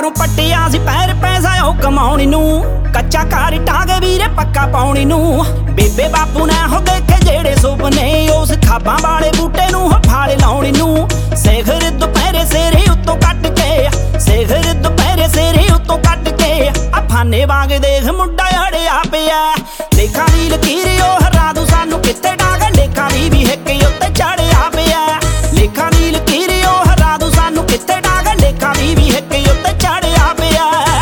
ਘਰੋਂ ਪੱਟਿਆ ਸੀ ਪੈਰ ਪੈਸਾ ਉਹ ਕਮਾਉਣੀ ਨੂੰ, ਕੱਚਾ ਘਰ ਟਾਂਗੇ ਵੀਰੇ ਪੱਕਾ ਪਾਉਣੀ ਨੂੰ। ਬੇਬੇ ਬਾਪੂ ਨੇ ਹੋ ਦੇਖੇ ਜਿਹੜੇ ਸੁਪਨੇ, ਉਸ ਖਾਬਾਂ ਵਾਲੇ ਬੂਟੇ ਨੂੰ ਹੋ ਫਾਲ ਲਾਉਣੀ ਨੂੰ। ਸਿਖਰ ਦੁਪਹਿਰੇ ਸੇਰੇ ਉੱਤੋਂ ਕੱਟ ਕੇ, ਸਿਖਰ ਦੁਪਹਿਰੇ ਸੇਰੇ ਉੱਤੋਂ ਕੱਟ ਕੇ, ਅਫਾਨੇ ਵਾਂਗ ਦੇਖ ਮੁੰਡਾ ਅੜਿਆ ਪਿਆ। ਲੇਖਾਂ ਦੀ ਲਕੀਰ ਉਹ ਹਰਾ ਦੂ ਸਾਨੂੰ ਕਿੱਥੇ ਡਾਂਗ, ਲੇਖਾਂ ਦੀ ਵੀ ਹਿੱਕ ਉੱਤੇ ਚੜਿਆ ਪਿਆ। ਲੇਖਾਂ ਦੀ ਲਕੀਰ ਉਹ ਹਰਾ ਦੂ ਸਾਨੂੰ ਕਿੱਥੇ ਡਾਂਗ, ਲੇਖਾਂ ਦੀ ਵੀ ਹਿੱਕ ਉੱਤੇ ਚੜਿਆ ਪਿਆ।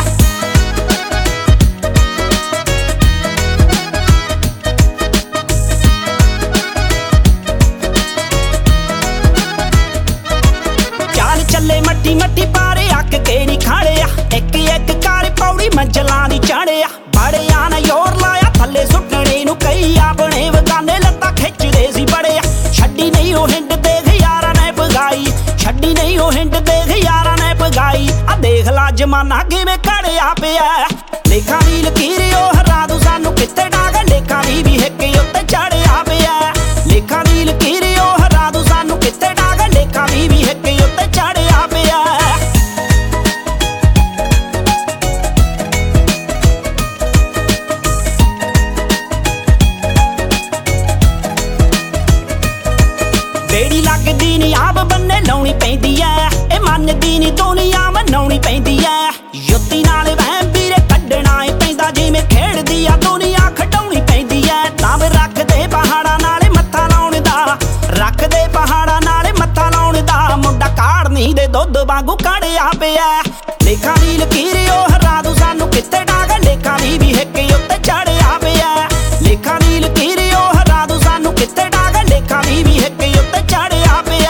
ਚਾਲ ਚੱਲੇ ਮੱਟੀ ਮੱਟੀ ਪਾਰੇ ਅੱਕ ਕੇ ਨੀ ਖਾੜਿਆ, ਇੱਕ ਇੱਕ ਕਾਰ ਪੌੜੀ ਮੰਜ਼ਲਾਂ ਦੀ ਚੜਿਆ। ਬੜਿਆਂ ਨੇ ਜ਼ੋਰ ਲਾਇਆ ਥੱਲੇ ਸੁੱਟਣੇ ਨੂੰ, ਕਈ ਆਪਣੇ ਵਗਾਨੇ ਲੱਤਾਂ ਖਿੱਚਦੇ ਸੀ ਬੜਿਆ। ਛੱਡੀ ਨਹੀਂ ਉਹ ਹਿੰਡ ਦੇਖ ਯਾਰਾਂ ਨੇ ਪਗਾਈ, ਛੱਡੀ ਨਹੀਂ ਉਹ ਹਿੰਡ ਦੇਖ ਯਾਰਾਂ ਨੇ ਪਗਾਈ। ਆ ਦੇਖ ਲਾ ਜ਼ਮਾਨਾ ਕਿਵੇਂ ਘੜਿਆ ਪਿਆ। ਲੇਖਾਂ ਦੀ ਲਕੀਰ ਉਹ ਹਰਾ ਦੂ ਸਾਨੂੰ ਕਿੱਥੇ ਡਾਂਗ, ਲੇਖਾਂ ਦੀ ਵੀ ਹਿੱਕ ਉੱਤੇ ਚੜਿਆ ਪਿਆ। ਲੇਖਾਂ ਦੀ ਲਕੀਰ ਉਹ ਹਰਾ ਦੂ ਸਾਨੂੰ ਕਿੱਥੇ ਡਾਂਗ, ਲੇਖਾਂ ਦੀ ਵੀ ਹਿੱਕ ਉੱਤੇ ਚੜਿਆ ਪਿਆ। ਬੇੜੀ ਲੱਗਦੀ ਨੀ ਆਪ ਬੰਨੇ ਲਾਉਣੀ ਪੈਂਦੀ ਐ, ਇਹ ਮੰਨਦੀ ਨੀ ਦੁਨੀਆ ਮਨਾਉਣੀ ਪੈਂਦੀ ਐ। ਯੁੱਤੀ ਨਾਲ ਵਹਿਮ ਵੀਰੇ ਕੱਢਣਾ ਏ ਪੈਂਦਾ, ਜਿਵੇਂ ਖੇਡਦੀ ਆ ਦੁਨੀਆ ਖਡਾਉਣੀ ਪੈਂਦੀ ਐ। ਦਮ ਰੱਖਦੇ ਪਹਾੜਾਂ ਨਾਲੇ ਮੱਥਾ ਲਾਉਣ ਦਾ, ਰੱਖਦੇ ਪਹਾੜਾਂ ਨਾਲੇ ਮੱਥਾ ਲਾਉਣ ਦਾ। ਮੁੰਡਾ ਕਾੜਨੀ ਦੇ ਦੁੱਧ ਵਾਂਗੂ ਕਾੜਿਆ ਪਿਆ। ਲੇਖਾਂ ਦੀ ਲਕੀਰ ਉਹ ਹਰਾ ਦੂ ਸਾਨੂੰ ਕਿੱਥੇ ਡਾਂਗ, ਲੇਖਾਂ ਦੀ ਵੀ ਹਿੱਕ ਉੱਤੇ ਚੜਿਆ ਪਿਆ। ਲੇਖਾਂ ਦੀ ਲਕੀਰ ਉਹ ਹਰਾ ਦੂ ਸਾਨੂੰ ਕਿੱਥੇ ਡਾਂਗ, ਲੇਖਾਂ ਦੀ ਵੀ ਹਿੱਕ ਉੱਤੇ ਚੜਿਆ ਪਿਆ।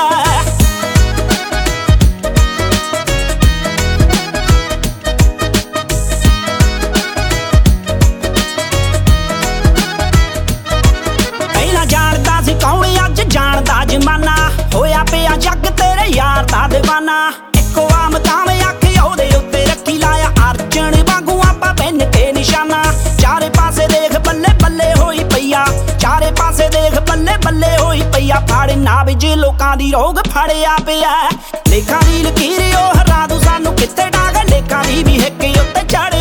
ਪਹਿਲਾਂ ਜਾਣਦਾ ਸੀ ਕੌਣ, ਅੱਜ ਜਾਣਦਾ ਜ਼ਮਾਨਾ, ਹੋਇਆ ਪਿਆ ਜੱਗ ਤੇਰੇ ਯਾਰ ਦਾ ਦੀਵਾਨਾ। ਇੱਕੋ ਆਮ ਕਾਵੇਂ ਅੱਖ ਉਹਦੇ ਉੱਤੇ ਰੱਖੀ ਲਾਇਆ, ਅਰਜਨ ਵਾਂਗੂ ਆਪਾਂ ਬੰਨ ਕੇ ਨਿਸ਼ਾਨਾ। ਚਾਰੇ ਪਾਸੇ ਦੇਖ ਬੱਲੇ ਬੱਲੇ ਹੋਈ ਪਈਆ, ਚਾਰੇ ਪਾਸੇ ਦੇਖ ਬੱਲੇ ਬੱਲੇ ਹੋਈ ਪਈਆ। ਫੜ ਨਾਬਜ ਲੋਕਾਂ ਦੀ ਰੋਗ ਫੜਿਆ ਪਿਆ। ਲੇਖਾਂ ਦੀ ਲਕੀਰ ਉਹ ਹਰਾ ਦੂ ਸਾਨੂੰ ਕਿੱਥੇ ਡਾਂਗ, ਲੇਖਾਂ ਦੀ ਵੀ ਹਿੱਕ ਉੱਤੇ ਚੜ